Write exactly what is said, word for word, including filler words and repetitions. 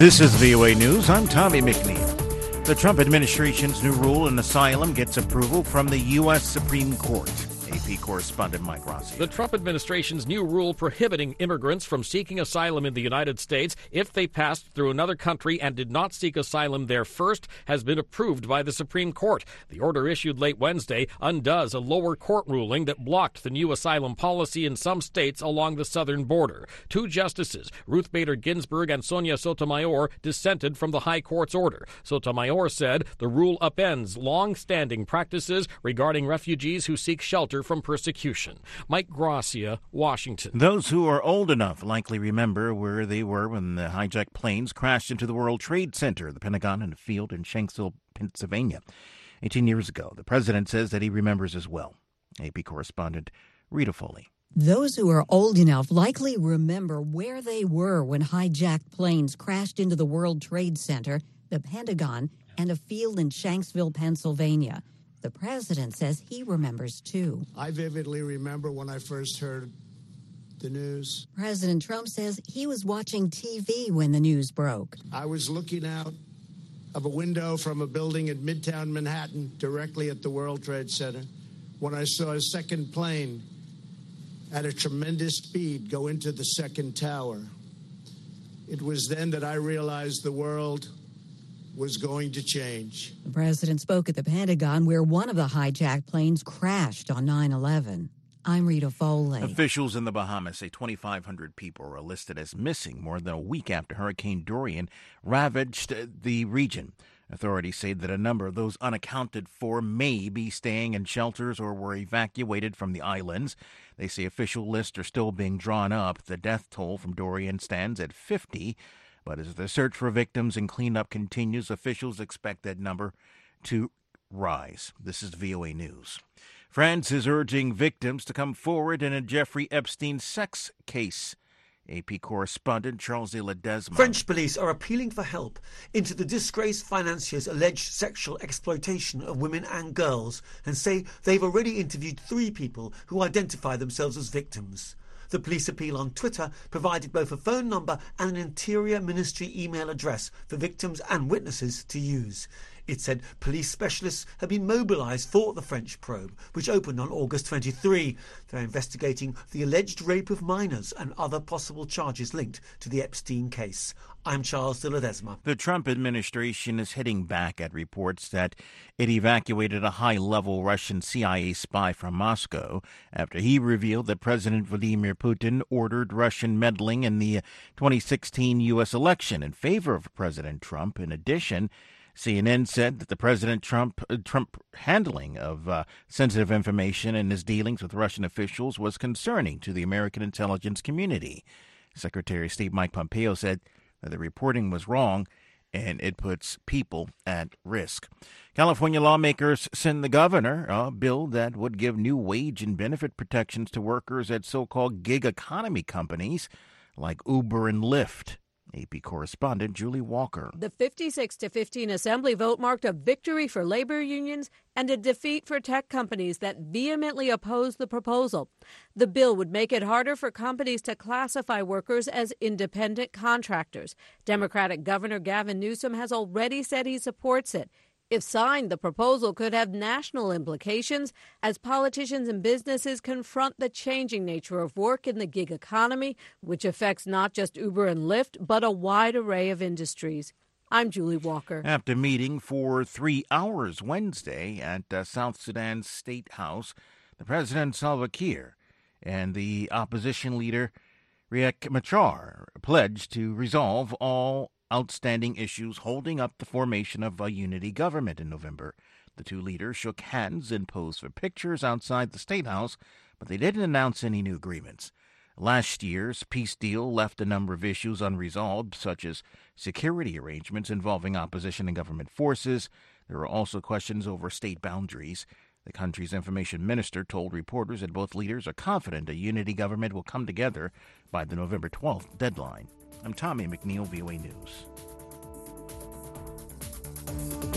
This is V O A News. I'm Tommy McNeil. The Trump administration's new rule on asylum gets approval from the U S Supreme Court. A P correspondent Mike Rossi. The Trump administration's new rule prohibiting immigrants from seeking asylum in the United States if they passed through another country and did not seek asylum there first has been approved by the Supreme Court. The order issued late Wednesday undoes a lower court ruling that blocked the new asylum policy in some states along the southern border. Two justices, Ruth Bader Ginsburg and Sonia Sotomayor, dissented from the High Court's order. Sotomayor said the rule upends long-standing practices regarding refugees who seek shelter from persecution. Mike Gracia, Washington. Those who are old enough likely remember where they were when the hijacked planes crashed into the World Trade Center, the Pentagon, and a field in Shanksville, Pennsylvania, eighteen years ago. The president says that he remembers as well. A P correspondent Rita Foley. Those who are old enough likely remember where they were when hijacked planes crashed into the World Trade Center, the Pentagon, and a field in Shanksville, Pennsylvania. The president says he remembers, too. I vividly remember when I first heard the news. President Trump says he was watching T V when the news broke. I was looking out of a window from a building in Midtown Manhattan directly at the World Trade Center when I saw a second plane at a tremendous speed go into the second tower. It was then that I realized the world was going to change. The president spoke at the Pentagon where one of the hijacked planes crashed on nine eleven. I'm Rita Foley. Officials in the Bahamas say twenty-five hundred people are listed as missing more than a week after Hurricane Dorian ravaged the region. Authorities say that a number of those unaccounted for may be staying in shelters or were evacuated from the islands. They say official lists are still being drawn up. The death toll from Dorian stands at fifty. But as the search for victims and cleanup continues, officials expect that number to rise. This is V O A News. France is urging victims to come forward in a Jeffrey Epstein sex case. A P correspondent Charles de Ledesma. French police are appealing for help into the disgraced financier's alleged sexual exploitation of women and girls and say they've already interviewed three people who identify themselves as victims. The police appeal on Twitter provided both a phone number and an Interior Ministry email address for victims and witnesses to use. It said police specialists have been mobilised for the French probe, which opened on August twenty-third. They're investigating the alleged rape of minors and other possible charges linked to the Epstein case. I'm Charles de Ledesma. The Trump administration is hitting back at reports that it evacuated a high-level Russian C I A spy from Moscow after he revealed that President Vladimir Putin ordered Russian meddling in the twenty sixteen U S election in favor of President Trump. In addition, C N N said that the President Trump uh, Trump handling of uh, sensitive information and his dealings with Russian officials was concerning to the American intelligence community. Secretary of State Mike Pompeo said that the reporting was wrong and it puts people at risk. California lawmakers send the governor a bill that would give new wage and benefit protections to workers at so-called gig economy companies like Uber and Lyft. A P correspondent Julie Walker. The fifty-six to fifteen assembly vote marked a victory for labor unions and a defeat for tech companies that vehemently opposed the proposal. The bill would make it harder for companies to classify workers as independent contractors. Democratic Governor Gavin Newsom has already said he supports it. If signed, the proposal could have national implications as politicians and businesses confront the changing nature of work in the gig economy, which affects not just Uber and Lyft, but a wide array of industries. I'm Julie Walker. After meeting for three hours Wednesday at uh, South Sudan's State House, the President Salva Kiir and the opposition leader Riek Machar pledged to resolve all outstanding issues holding up the formation of a unity government in November. The two leaders shook hands and posed for pictures outside the State House, but they didn't announce any new agreements. Last year's peace deal left a number of issues unresolved, such as security arrangements involving opposition and government forces. There were also questions over state boundaries. The country's information minister told reporters that both leaders are confident a unity government will come together by the November twelfth deadline. I'm Tommy McNeil, V O A News.